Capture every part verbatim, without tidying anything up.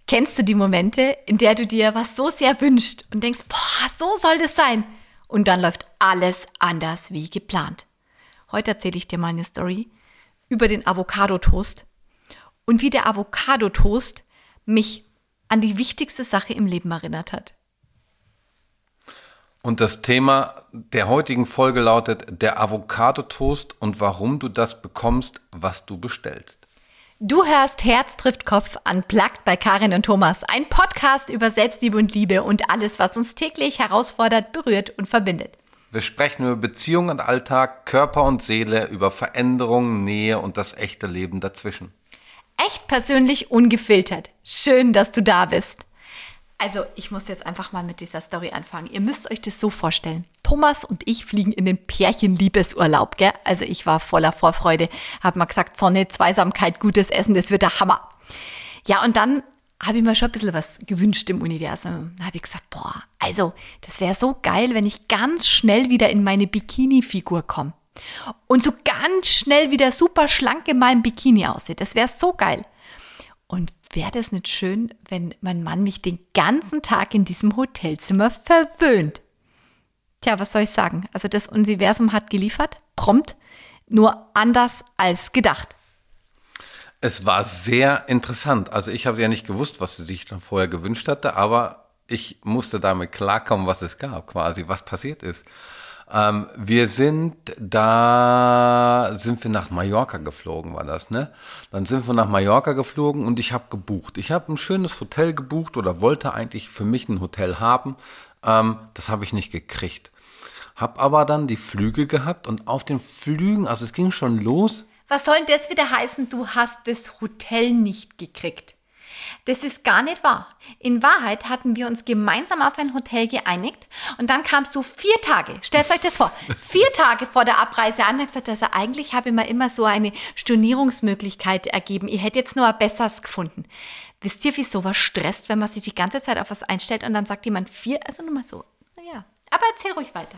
Kennst du die Momente, in der du dir was so sehr wünschst und denkst, boah, so soll das sein? Und dann läuft alles anders wie geplant. Heute erzähle ich dir mal eine Story über den Avocado-Toast und wie der Avocado-Toast mich an die wichtigste Sache im Leben erinnert hat. Und das Thema der heutigen Folge lautet der Avocado-Toast und warum du das bekommst, was du bestellst. Du hörst Herz trifft Kopf unplugged bei Karin und Thomas, ein Podcast über Selbstliebe und Liebe und alles, was uns täglich herausfordert, berührt und verbindet. Wir sprechen über Beziehung und Alltag, Körper und Seele, über Veränderung, Nähe und das echte Leben dazwischen. Echt persönlich, ungefiltert. Schön, dass du da bist. Also, ich muss jetzt einfach mal mit dieser Story anfangen. Ihr müsst euch das so vorstellen. Thomas und ich fliegen in den Pärchen-Liebesurlaub, gell? Also, ich war voller Vorfreude. Hab mal gesagt, Sonne, Zweisamkeit, gutes Essen, das wird der Hammer. Ja, und dann habe ich mir schon ein bisschen was gewünscht im Universum. Da habe ich gesagt, boah, also, das wäre so geil, wenn ich ganz schnell wieder in meine Bikini-Figur komme. Und so ganz schnell wieder super schlank in meinem Bikini aussehe. Das wäre so geil. Und wäre das nicht schön, wenn mein Mann mich den ganzen Tag in diesem Hotelzimmer verwöhnt? Tja, was soll ich sagen? Also das Universum hat geliefert, prompt, nur anders als gedacht. Es war sehr interessant. Also ich habe ja nicht gewusst, was sie sich dann vorher gewünscht hatte, aber ich musste damit klarkommen, was es gab, quasi, was passiert ist. Ähm, wir sind da, sind wir nach Mallorca geflogen, war das, ne? Dann sind wir nach Mallorca geflogen und ich habe gebucht. Ich habe ein schönes Hotel gebucht oder wollte eigentlich für mich ein Hotel haben. Ähm, das habe ich nicht gekriegt. Hab aber dann die Flüge gehabt und auf den Flügen, also es ging schon los. Was soll denn das wieder heißen, du hast das Hotel nicht gekriegt? Das ist gar nicht wahr. In Wahrheit hatten wir uns gemeinsam auf ein Hotel geeinigt und dann kamst du vier Tage, stellt euch das vor, vier Tage vor der Abreise an und gesagt, also eigentlich habe ich mir immer so eine Stornierungsmöglichkeit ergeben. Ich hätte jetzt nur ein besseres gefunden. Wisst ihr, wie sowas stresst, wenn man sich die ganze Zeit auf was einstellt und dann sagt jemand vier, also nur mal so. Naja, aber erzähl ruhig weiter.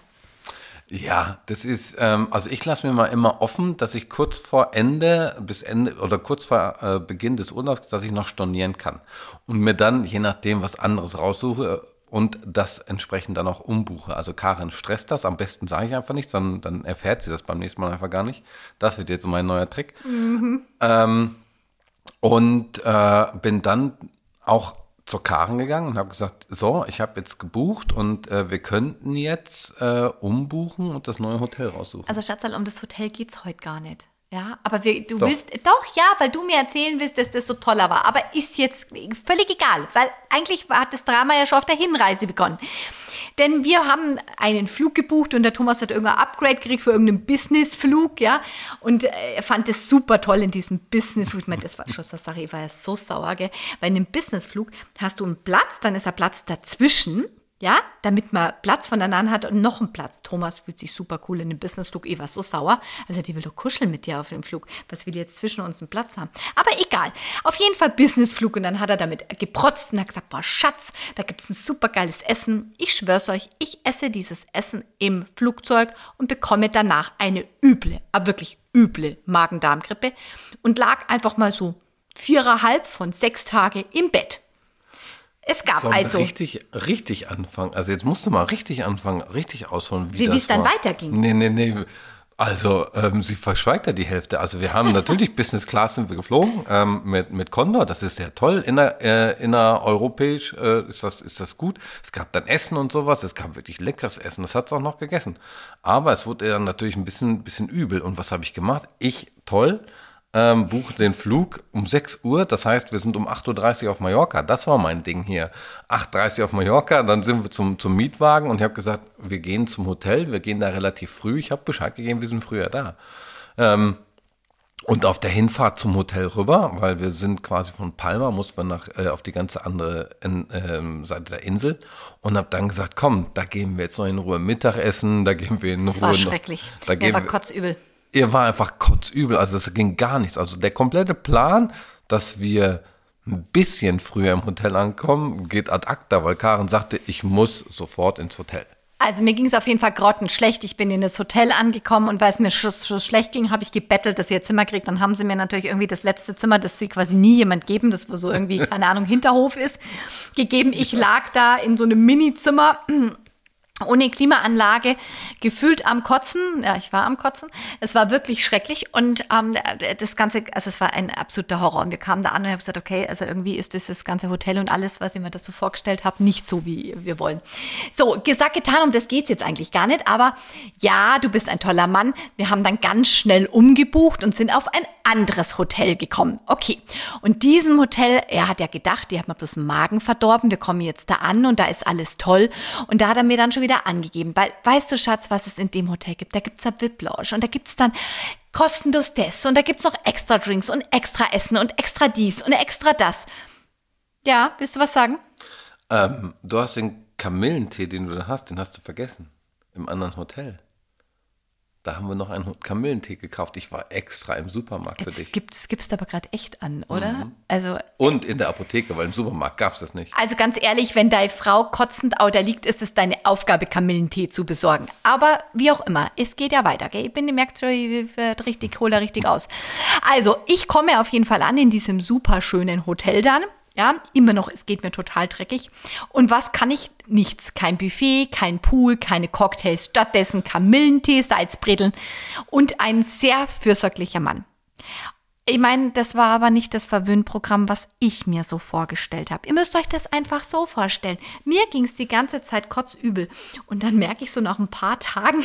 Ja, das ist, ähm, also ich lasse mir mal immer offen, dass ich kurz vor Ende, bis Ende oder kurz vor äh, Beginn des Urlaubs, dass ich noch stornieren kann und mir dann, je nachdem, was anderes raussuche und das entsprechend dann auch umbuche. Also Karin stresst das, am besten sage ich einfach nichts, dann, dann erfährt sie das beim nächsten Mal einfach gar nicht. Das wird jetzt mein neuer Trick. Mhm. Ähm, und äh, bin dann auch zur Karin gegangen und habe gesagt, so, ich habe jetzt gebucht und äh, wir könnten jetzt äh, umbuchen und das neue Hotel raussuchen. Also Schatzal, um das Hotel geht es heute gar nicht. Ja, aber wir, du doch. willst, doch, ja, weil du mir erzählen willst, dass das so toller war. Aber ist jetzt völlig egal, weil eigentlich hat das Drama ja schon auf der Hinreise begonnen. Denn wir haben einen Flug gebucht und der Thomas hat irgendein Upgrade gekriegt für irgendeinen Businessflug, ja. Und er fand das super toll in diesem Businessflug. Ich meine, das war schon so eine Sache, ich war ja so sauer, gell. Weil in einem Businessflug hast du einen Platz, dann ist ein Platz dazwischen, ja, damit man Platz voneinander hat und noch einen Platz. Thomas fühlt sich super cool in dem Businessflug. Ich war so sauer. Also die will doch kuscheln mit dir auf dem Flug. Was will jetzt zwischen uns einen Platz haben? Aber egal. Auf jeden Fall Businessflug. Und dann hat er damit geprotzt und hat gesagt, boah, Schatz, da gibt es ein super geiles Essen. Ich schwör's euch, ich esse dieses Essen im Flugzeug und bekomme danach eine üble, aber wirklich üble Magen-Darm-Grippe und lag einfach mal so viereinhalb von sechs Tage im Bett. Es gab Sollen also... richtig, richtig anfangen. Also jetzt musst du mal richtig anfangen, richtig ausholen, wie, wie das es dann war. weiterging. Nee, nee, nee. Also ähm, sie verschweigt ja die Hälfte. Also wir haben natürlich Business Class sind wir geflogen ähm, mit, mit Condor. Das ist sehr toll. Inner, äh, innereuropäisch äh, ist, das, ist das gut. Es gab dann Essen und sowas. Es gab wirklich leckeres Essen. Das hat es auch noch gegessen. Aber es wurde dann natürlich ein bisschen, bisschen übel. Und was habe ich gemacht? Ich, toll. Ähm, buche den Flug um sechs Uhr, das heißt, wir sind um acht Uhr dreißig auf Mallorca, das war mein Ding hier, acht Uhr dreißig auf Mallorca, dann sind wir zum, zum Mietwagen und ich habe gesagt, wir gehen zum Hotel, wir gehen da relativ früh, ich habe Bescheid gegeben, wir sind früher da. Ähm, und auf der Hinfahrt zum Hotel rüber, weil wir sind quasi von Palma, mussten wir nach, äh, auf die ganze andere in, ähm, Seite der Insel und habe dann gesagt, komm, da gehen wir jetzt noch in Ruhe Mittagessen, da gehen wir in das Ruhe. Das war noch, schrecklich, da mir war kotzübel. Ihr war einfach kotzübel, also es ging gar nichts. Also der komplette Plan, dass wir ein bisschen früher im Hotel ankommen, geht ad acta, weil Karin sagte, ich muss sofort ins Hotel. Also mir ging es auf jeden Fall grottenschlecht. Ich bin in das Hotel angekommen und weil es mir schon sch- schlecht ging, habe ich gebettelt, dass ich ein Zimmer kriege. Dann haben sie mir natürlich irgendwie das letzte Zimmer, das sie quasi nie jemand geben, das wo so irgendwie, keine Ahnung, Hinterhof ist, gegeben. Ich lag da in so einem Mini-Zimmer ohne Klimaanlage, gefühlt am Kotzen. Ja, ich war am Kotzen. Es war wirklich schrecklich und ähm, das Ganze, also es war ein absoluter Horror. Und wir kamen da an und ich habe gesagt, okay, also irgendwie ist das, das ganze Hotel und alles, was ich mir das so vorgestellt habe, nicht so, wie wir wollen. So, gesagt, getan, um das geht's jetzt eigentlich gar nicht, aber ja, du bist ein toller Mann. Wir haben dann ganz schnell umgebucht und sind auf ein anderes Hotel gekommen. Okay, und diesem Hotel, er hat ja gedacht, die hat mir bloß den Magen verdorben, wir kommen jetzt da an und da ist alles toll. Und da hat er mir dann schon wieder angegeben, weil, weißt du, Schatz, was es in dem Hotel gibt? Da gibt's da V I P-Lounge und da gibt's dann kostenlos das und da gibt's noch extra Drinks und extra Essen und extra dies und extra das. Ja, willst du was sagen? Ähm, du hast den Kamillentee, den du da hast, den hast du vergessen. Im anderen Hotel. Da haben wir noch einen Kamillentee gekauft. Ich war extra im Supermarkt für Es dich. gibt, es gibt's aber gerade echt an, oder? Mhm. Also Und in der Apotheke, weil im Supermarkt gab es das nicht. Also ganz ehrlich, wenn deine Frau kotzend au da liegt, ist es deine Aufgabe, Kamillentee zu besorgen. Aber wie auch immer, es geht ja weiter. Gell? Ich bin, ihr merkt schon, ich werde richtig, hole da richtig aus. Also, ich komme auf jeden Fall an in diesem super schönen Hotel dann. Ja, immer noch, es geht mir total dreckig. Und was kann ich? Nichts. Kein Buffet, kein Pool, keine Cocktails. Stattdessen Kamillentee, Salzbredeln und ein sehr fürsorglicher Mann. Ich meine, das war aber nicht das Verwöhnprogramm, was ich mir so vorgestellt habe. Ihr müsst euch das einfach so vorstellen. Mir ging es die ganze Zeit kotzübel. Und dann merke ich so nach ein paar Tagen,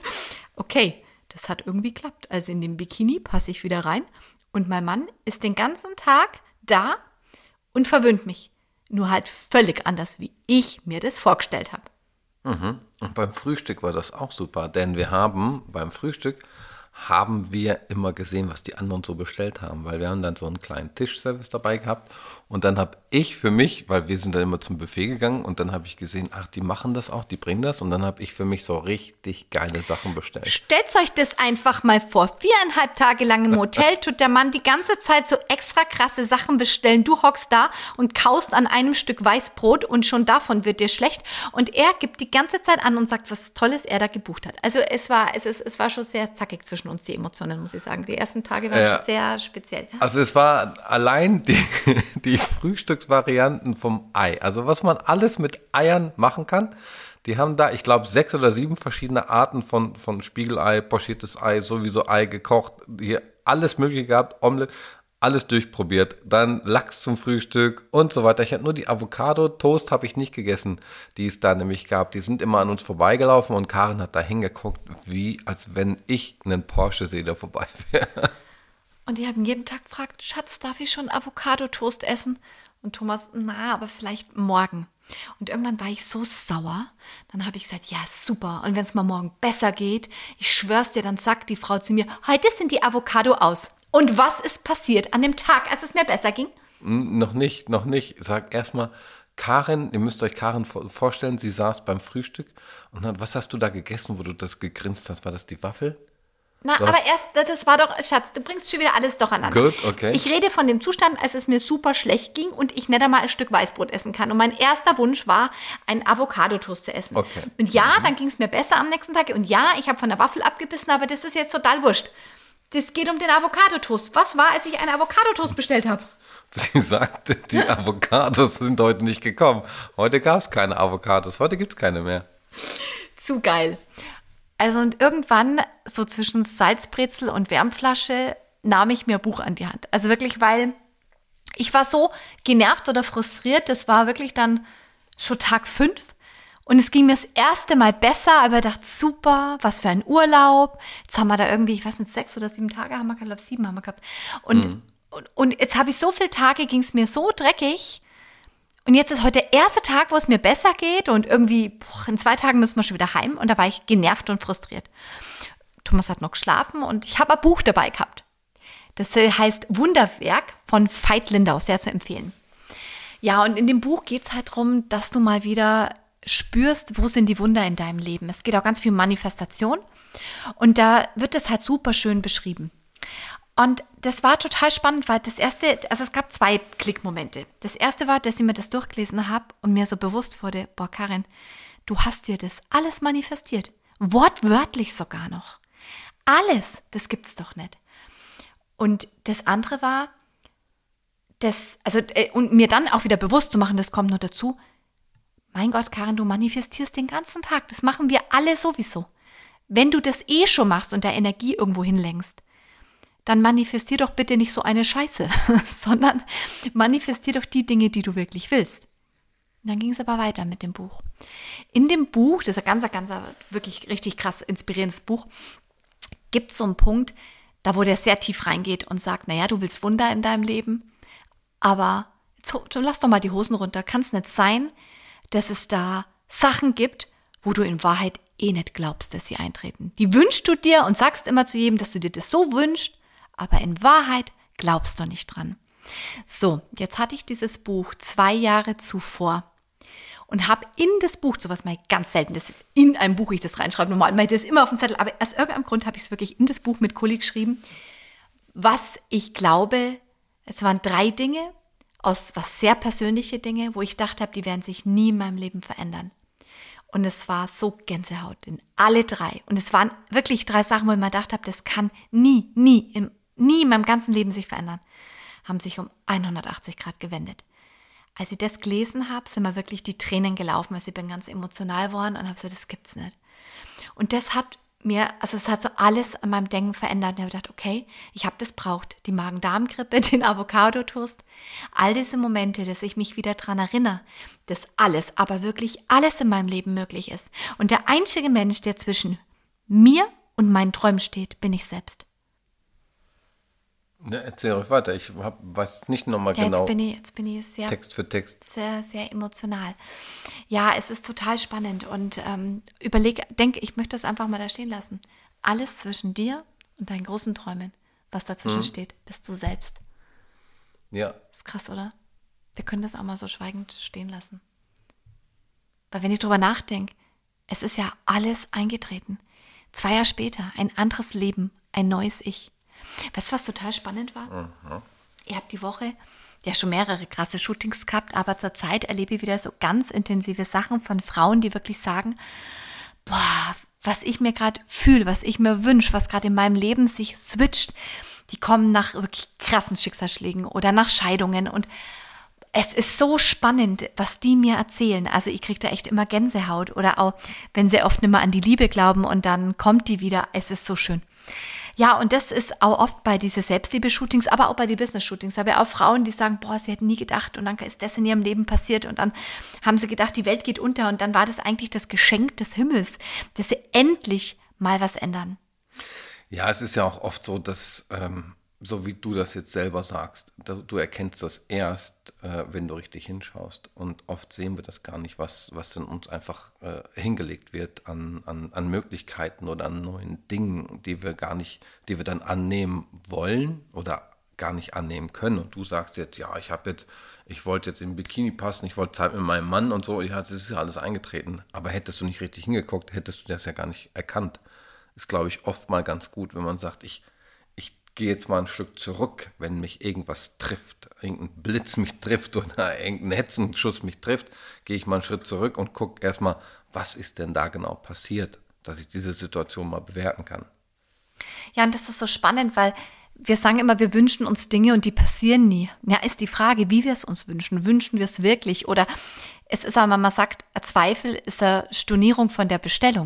okay, das hat irgendwie geklappt. Also in dem Bikini passe ich wieder rein. Und mein Mann ist den ganzen Tag da und verwöhnt mich. Nur halt völlig anders, wie ich mir das vorgestellt habe. Mhm. Und beim Frühstück war das auch super, denn wir haben beim Frühstück haben wir immer gesehen, was die anderen so bestellt haben, weil wir haben dann so einen kleinen Tischservice dabei gehabt und dann habe ich für mich, weil wir sind dann immer zum Buffet gegangen und dann habe ich gesehen, ach, die machen das auch, die bringen das und dann habe ich für mich so richtig geile Sachen bestellt. Stellt euch das einfach mal vor, viereinhalb Tage lang im Hotel tut der Mann die ganze Zeit so extra krasse Sachen bestellen, du hockst da und kaust an einem Stück Weißbrot und schon davon wird dir schlecht und er gibt die ganze Zeit an und sagt, was Tolles er da gebucht hat. Also es war, es, ist, es war schon sehr zackig zwischen uns, die Emotionen, muss ich sagen. Die ersten Tage waren ja. schon sehr speziell. Also es war allein die, die Frühstücksvarianten vom Ei. Also was man alles mit Eiern machen kann. Die haben da, ich glaube, sechs oder sieben verschiedene Arten von, von Spiegelei, pochiertes Ei, sowieso Ei gekocht. Hier alles Mögliche gehabt, Omelette, alles durchprobiert. Dann Lachs zum Frühstück und so weiter. Ich hatte nur die Avocado-Toast habe ich nicht gegessen, die es da nämlich gab. Die sind immer an uns vorbeigelaufen und Karin hat da hingeguckt, wie als wenn ich einen Porsche sehe, der vorbei wäre. Und die haben jeden Tag gefragt, Schatz, darf ich schon Avocado-Toast essen? Und Thomas, na, aber vielleicht morgen. Und irgendwann war ich so sauer, dann habe ich gesagt, ja, super. Und wenn es mal morgen besser geht, ich schwör's dir, dann sagt die Frau zu mir, heute sind die Avocado aus. Und was ist passiert an dem Tag, als es mir besser ging? Noch nicht, noch nicht. Sag erstmal, Karin, ihr müsst euch Karin vorstellen, sie saß beim Frühstück und dann, was hast du da gegessen, wo du das gegrinst hast? War das die Waffel? Na, aber erst, das war doch, Schatz, du bringst schon wieder alles durcheinander. Gut, okay. Ich rede von dem Zustand, als es mir super schlecht ging und ich nicht einmal ein Stück Weißbrot essen kann. Und mein erster Wunsch war, ein Avocado-Toast zu essen. Okay. Und ja, dann ging es mir besser am nächsten Tag. Und ja, ich habe von der Waffel abgebissen, aber das ist jetzt total wurscht. Das geht um den Avocado-Toast. Was war, als ich einen Avocado-Toast bestellt habe? Sie sagte, die Avocados sind heute nicht gekommen. Heute gab es keine Avocados, heute gibt es keine mehr. Zu geil. Also und irgendwann, so zwischen Salzbrezel und Wärmflasche, nahm ich mir ein Buch an die Hand. Also wirklich, weil ich war so genervt oder frustriert, das war wirklich dann schon Tag fünf. Und es ging mir das erste Mal besser, aber ich dachte, super, was für ein Urlaub. Jetzt haben wir da irgendwie, ich weiß nicht, sechs oder sieben Tage haben wir, ich glaube sieben haben wir gehabt. Und, mhm. und, und jetzt habe ich so viele Tage, ging es mir so dreckig. Und jetzt ist heute der erste Tag, wo es mir besser geht und irgendwie, boah, in zwei Tagen müssen wir schon wieder heim und da war ich genervt und frustriert. Thomas hat noch geschlafen und ich habe ein Buch dabei gehabt. Das heißt Wunderwerk von Veit Lindau, sehr zu empfehlen. Ja, und in dem Buch geht es halt darum, dass du mal wieder spürst, wo sind die Wunder in deinem Leben. Es geht auch ganz viel um Manifestation und da wird es halt super schön beschrieben. Und das war total spannend, weil das erste, also es gab zwei Klickmomente. Das erste war, dass ich mir das durchgelesen habe und mir so bewusst wurde, boah Karin, du hast dir das alles manifestiert. Wortwörtlich sogar noch. Alles, das gibt's doch nicht. Und das andere war, das, also, äh, und mir dann auch wieder bewusst zu machen, das kommt noch dazu, mein Gott, Karin, du manifestierst den ganzen Tag. Das machen wir alle sowieso. Wenn du das eh schon machst und der Energie irgendwo hinlenkst, dann manifestier doch bitte nicht so eine Scheiße, sondern manifestier doch die Dinge, die du wirklich willst. Und dann ging es aber weiter mit dem Buch. In dem Buch, das ist ein ganz, ganz, wirklich richtig krass inspirierendes Buch, gibt es so einen Punkt, da wo der sehr tief reingeht und sagt, naja, du willst Wunder in deinem Leben, aber jetzt, lass doch mal die Hosen runter. Kann es nicht sein, dass es da Sachen gibt, wo du in Wahrheit eh nicht glaubst, dass sie eintreten. Die wünschst du dir und sagst immer zu jedem, dass du dir das so wünschst, aber in Wahrheit glaubst du nicht dran. So, jetzt hatte ich dieses Buch zwei Jahre zuvor und habe in das Buch, sowas mal ganz selten, dass in ein Buch ich das reinschreibe, normal mache ich das immer auf dem Zettel, aber aus irgendeinem Grund habe ich es wirklich in das Buch mit Kuli geschrieben, was ich glaube, es waren drei Dinge, aus was sehr persönliche Dinge, wo ich dachte habe, die werden sich nie in meinem Leben verändern. Und es war so Gänsehaut in alle drei. Und es waren wirklich drei Sachen, wo ich mir gedacht habe, das kann nie, nie, in, nie in meinem ganzen Leben sich verändern. Haben sich um hundertachtzig Grad gewendet. Als ich das gelesen habe, sind mir wirklich die Tränen gelaufen, also ich bin ganz emotional geworden und habe gesagt, das gibt's nicht. Und das hat mir, also es hat so alles an meinem Denken verändert. Und ich habe gedacht, okay, ich habe das braucht. Die Magen-Darm-Grippe, den Avocado-Toast, all diese Momente, dass ich mich wieder daran erinnere, dass alles, aber wirklich alles in meinem Leben möglich ist. Und der einzige Mensch, der zwischen mir und meinen Träumen steht, bin ich selbst. Ja, erzähl euch weiter. Ich hab, weiß nicht nochmal ja, genau. Jetzt bin ich, jetzt bin ich sehr, Text für Text. Sehr, sehr emotional. Ja, es ist total spannend und ähm, überleg, denke, ich möchte das einfach mal da stehen lassen. Alles zwischen dir und deinen großen Träumen, was dazwischen hm. steht, bist du selbst. Ja. Ist krass, oder? Wir können das auch mal so schweigend stehen lassen. Weil wenn ich drüber nachdenke, es ist ja alles eingetreten. Zwei Jahre später, ein anderes Leben, ein neues Ich. Weißt du, was total spannend war? Mhm. Ich habe die Woche ja schon mehrere krasse Shootings gehabt, aber zur Zeit erlebe ich wieder so ganz intensive Sachen von Frauen, die wirklich sagen, boah, was ich mir gerade fühle, was ich mir wünsche, was gerade in meinem Leben sich switcht, die kommen nach wirklich krassen Schicksalsschlägen oder nach Scheidungen und es ist so spannend, was die mir erzählen. Also ich kriege da echt immer Gänsehaut oder auch, wenn sie oft nicht mehr an die Liebe glauben und dann kommt die wieder, es ist so schön. Ja, und das ist auch oft bei diesen Selbstliebe-Shootings, aber auch bei den Business-Shootings. Da habe ich auch Frauen, die sagen, boah, sie hätten nie gedacht und dann ist das in ihrem Leben passiert und dann haben sie gedacht, die Welt geht unter und dann war das eigentlich das Geschenk des Himmels, dass sie endlich mal was ändern. Ja, es ist ja auch oft so, dass, ähm, so wie du das jetzt selber sagst, du, du erkennst das erst, äh, wenn du richtig hinschaust und oft sehen wir das gar nicht, was, was in uns einfach äh, hingelegt wird an, an, an Möglichkeiten oder an neuen Dingen, die wir gar nicht, die wir dann annehmen wollen oder gar nicht annehmen können. Und du sagst jetzt, ja, ich habe jetzt, ich wollte jetzt im Bikini passen, ich wollte Zeit mit meinem Mann und so, ja, das ist ja alles eingetreten. Aber hättest du nicht richtig hingeguckt, hättest du das ja gar nicht erkannt. Ist, glaube ich, oft mal ganz gut, wenn man sagt, ich gehe jetzt mal ein Stück zurück, wenn mich irgendwas trifft, irgendein Blitz mich trifft oder irgendein Hetzenschuss mich trifft, gehe ich mal einen Schritt zurück und gucke erstmal, was ist denn da genau passiert, dass ich diese Situation mal bewerten kann. Ja, und das ist so spannend, weil wir sagen immer, wir wünschen uns Dinge und die passieren nie. Ja, ist die Frage, wie wir es uns wünschen. Wünschen wir es wirklich? Oder es ist aber, man sagt, ein Zweifel ist eine Stornierung von der Bestellung.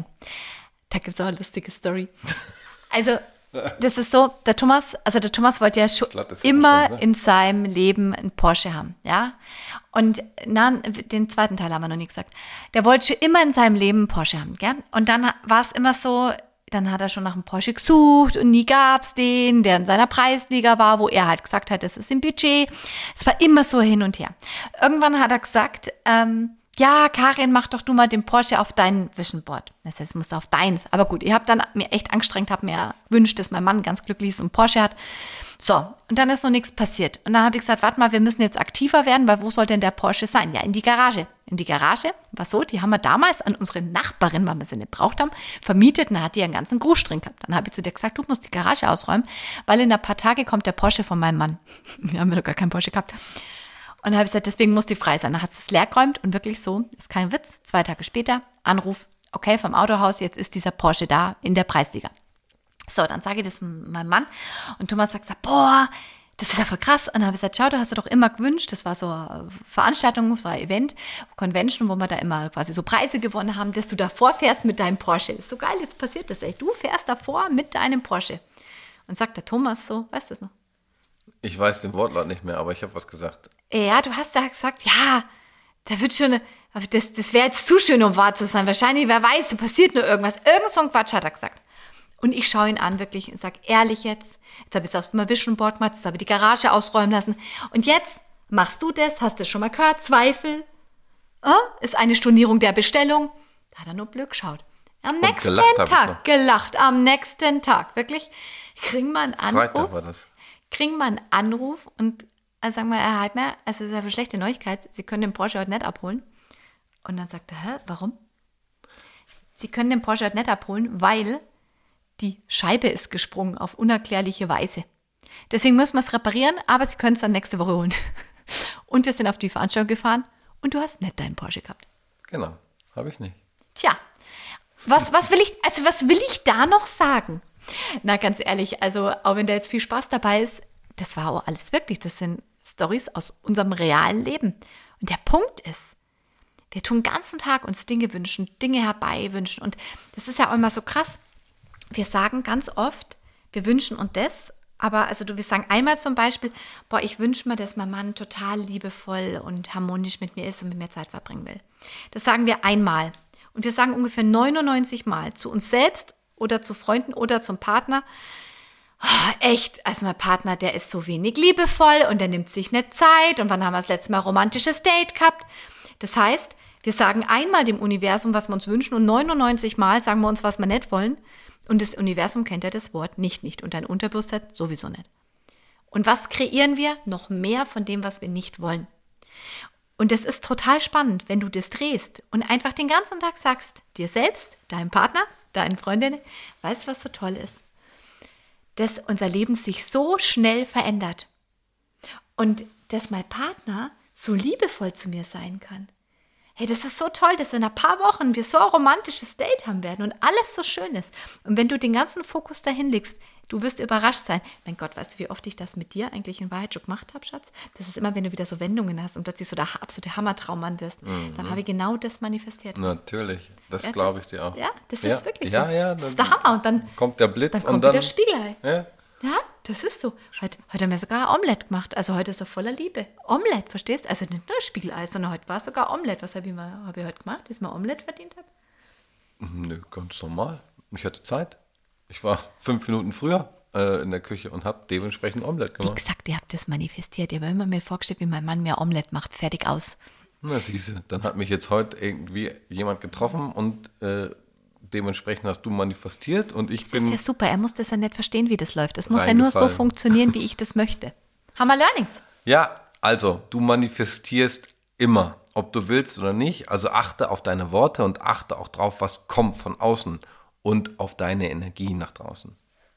Da gibt es auch eine lustige Story. Also, das ist so, der Thomas, also der Thomas wollte ja schon glaub, immer schon, ne? in seinem Leben einen Porsche haben, ja. Und na, den zweiten Teil haben wir noch nie gesagt. Der wollte schon immer in seinem Leben einen Porsche haben, gell? Und dann war es immer so, dann hat er schon nach einem Porsche gesucht und nie gab's den, der in seiner Preisliga war, wo er halt gesagt hat, das ist im Budget. Es war immer so hin und her. Irgendwann hat er gesagt, ähm, ja, Karin, mach doch du mal den Porsche auf dein Vision Board. Das heißt, es musste auf deins. Aber gut, ich habe dann mir echt angestrengt, habe mir gewünscht, dass mein Mann ganz glücklich ist und Porsche hat. So, und dann ist noch nichts passiert. Und dann habe ich gesagt, warte mal, wir müssen jetzt aktiver werden, weil wo soll denn der Porsche sein? Ja, in die Garage. In die Garage, war so, die haben wir damals an unsere Nachbarin, weil wir sie nicht braucht haben, vermietet. Und dann hat die einen ganzen Gruß drin gehabt. Dann habe ich zu der gesagt, du musst die Garage ausräumen, weil in ein paar Tage kommt der Porsche von meinem Mann. Wir haben ja doch gar keinen Porsche gehabt. dann habe ich gesagt, deswegen muss die frei sein. Dann hat sie es leer geräumt und wirklich so, ist kein Witz, zwei Tage später, Anruf, okay, vom Autohaus, jetzt ist dieser Porsche da in der Preisliga. So, dann sage ich das meinem Mann und Thomas sagt, boah, das ist ja voll krass. Und dann habe ich gesagt, schau, du hast dir doch immer gewünscht, das war so eine Veranstaltung, so ein Event, Convention, wo wir da immer quasi so Preise gewonnen haben, dass du davor fährst mit deinem Porsche. Das ist so geil, jetzt passiert das echt. Du fährst davor mit deinem Porsche. Und sagt der Thomas so, weißt du das noch? Ich weiß den Wortlaut nicht mehr, aber ich habe was gesagt. Ja, du hast ja gesagt, ja, da wird schon, das, das wäre jetzt zu schön, um wahr zu sein. Wahrscheinlich, wer weiß, da passiert nur irgendwas. Irgend so ein Quatsch hat er gesagt. Und ich schaue ihn an wirklich und sage, ehrlich jetzt, jetzt habe ich es auf dem Vision Board gemacht, jetzt habe ich die Garage ausräumen lassen. Und jetzt machst du das, hast du schon mal gehört, Zweifel, äh, ist eine Stornierung der Bestellung. Da hat er nur blöd geschaut. Am und nächsten gelacht Tag, gelacht, am nächsten Tag, wirklich, kriegen wir einen Anruf. Freitag war das. Kriegen wir einen Anruf und also sagen wir, Herr Heidmeier, also das ist ja eine schlechte Neuigkeit, Sie können den Porsche heute nicht abholen. Und dann sagt er, hä, warum? Sie können den Porsche heute nicht abholen, weil die Scheibe ist gesprungen auf unerklärliche Weise. Deswegen müssen wir es reparieren, aber Sie können es dann nächste Woche holen. Und wir sind auf die Veranstaltung gefahren und du hast nicht deinen Porsche gehabt. Genau, habe ich nicht. Tja, was, was will ich, also was will ich da noch sagen? Na, ganz ehrlich, also auch wenn da jetzt viel Spaß dabei ist, das war auch alles wirklich, das sind Storys aus unserem realen Leben. Und der Punkt ist, wir tun den ganzen Tag uns Dinge wünschen, Dinge herbeiwünschen. Und das ist ja auch immer so krass. Wir sagen ganz oft, wir wünschen uns das, aber also du, wir sagen einmal zum Beispiel, boah, ich wünsche mir, dass mein Mann total liebevoll und harmonisch mit mir ist und mit mir Zeit verbringen will. Das sagen wir einmal. Und wir sagen ungefähr neunundneunzig Mal zu uns selbst oder zu Freunden oder zum Partner, oh, echt, also mein Partner, der ist so wenig liebevoll und der nimmt sich nicht Zeit und wann haben wir das letzte Mal ein romantisches Date gehabt? Das heißt, wir sagen einmal dem Universum, was wir uns wünschen und neunundneunzig Mal sagen wir uns, was wir nicht wollen. Und das Universum kennt ja das Wort nicht nicht und dein Unterbewusstsein sowieso nicht. Und was kreieren wir? Noch mehr von dem, was wir nicht wollen. Und das ist total spannend, wenn du das drehst und einfach den ganzen Tag sagst, dir selbst, deinem Partner, deinen Freundinnen, weißt du, was so toll ist? Dass unser Leben sich so schnell verändert und dass mein Partner so liebevoll zu mir sein kann. Hey, das ist so toll, dass in ein paar Wochen wir so ein romantisches Date haben werden und alles so schön ist. Und wenn du den ganzen Fokus dahin legst, du wirst überrascht sein. Mein Gott, weißt du, wie oft ich das mit dir eigentlich in Wahrheit schon gemacht habe, Schatz? Das ist immer, wenn du wieder so Wendungen hast und plötzlich so der absolute Hammertraummann wirst, mhm. dann habe ich genau das manifestiert. Natürlich, das ja, glaube ich dir auch. Ja, das ja. ist wirklich ja, so. Ja, das ist der Hammer. Und dann kommt der Blitz dann kommt und dann der Spiegelei. Ja. Ja, das ist so. Heute, heute haben wir sogar Omelette gemacht. Also heute ist er voller Liebe. Omelette, verstehst du? Also nicht nur Spiegelei, sondern heute war es sogar Omelette. Was habe ich, mal, hab ich heute gemacht, dass ich mal Omelette verdient habe? Nö, ganz normal. Ich hatte Zeit. Ich war fünf Minuten früher äh, in der Küche und habe dementsprechend Omelette gemacht. Wie gesagt, ihr habt das manifestiert. Ihr habt immer mir vorgestellt, wie mein Mann mir Omelette macht. Fertig aus. Na siehste, dann hat mich jetzt heute irgendwie jemand getroffen und äh, dementsprechend hast du manifestiert und ich das bin. Das ist ja super, er muss das ja nicht verstehen, wie das läuft. Es muss ja nur so funktionieren, wie ich das möchte. Haben wir Learnings? Ja, also du manifestierst immer, ob du willst oder nicht. Also achte auf deine Worte und achte auch drauf, was kommt von außen und auf deine Energie nach draußen.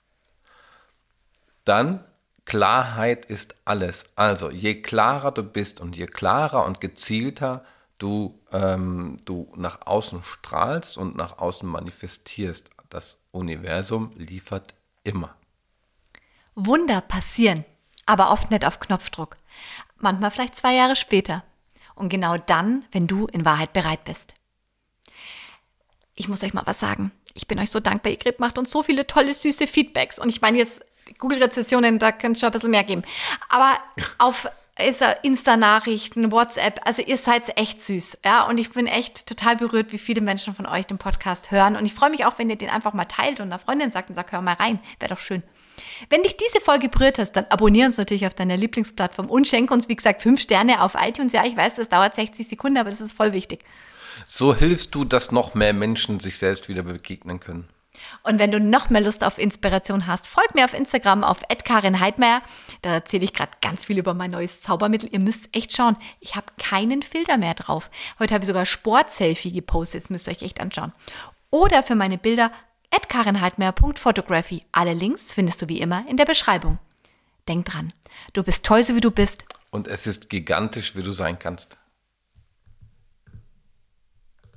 Dann, Klarheit ist alles. Also je klarer du bist und je klarer und gezielter du, ähm, du nach außen strahlst und nach außen manifestierst. Das Universum liefert immer. Wunder passieren, aber oft nicht auf Knopfdruck. Manchmal vielleicht zwei Jahre später. Und genau dann, wenn du in Wahrheit bereit bist. Ich muss euch mal was sagen. Ich bin euch so dankbar. Ihr kriegt, macht uns so viele tolle, süße Feedbacks. Und ich meine jetzt Google-Rezessionen, da könnt es schon ein bisschen mehr geben. Aber auf Insta-Nachrichten, WhatsApp, also ihr seid echt süß, ja, und ich bin echt total berührt, wie viele Menschen von euch den Podcast hören und ich freue mich auch, wenn ihr den einfach mal teilt und einer Freundin sagt und sagt, hör mal rein, wäre doch schön. Wenn dich diese Folge berührt hast, dann abonniere uns natürlich auf deiner Lieblingsplattform und schenke uns, wie gesagt, fünf Sterne auf iTunes. Ja, ich weiß, das dauert sechzig Sekunden, aber das ist voll wichtig. So hilfst du, dass noch mehr Menschen sich selbst wieder begegnen können. Und wenn du noch mehr Lust auf Inspiration hast, folg mir auf Instagram auf at karin heidmeier. Da erzähle ich gerade ganz viel über mein neues Zaubermittel. Ihr müsst echt schauen, ich habe keinen Filter mehr drauf. Heute habe ich sogar Sport-Selfie gepostet, das müsst ihr euch echt anschauen. Oder für meine Bilder at karin heidmeier punkt photography. Alle Links findest du wie immer in der Beschreibung. Denk dran, du bist toll, so wie du bist Und es ist gigantisch, wie du sein kannst.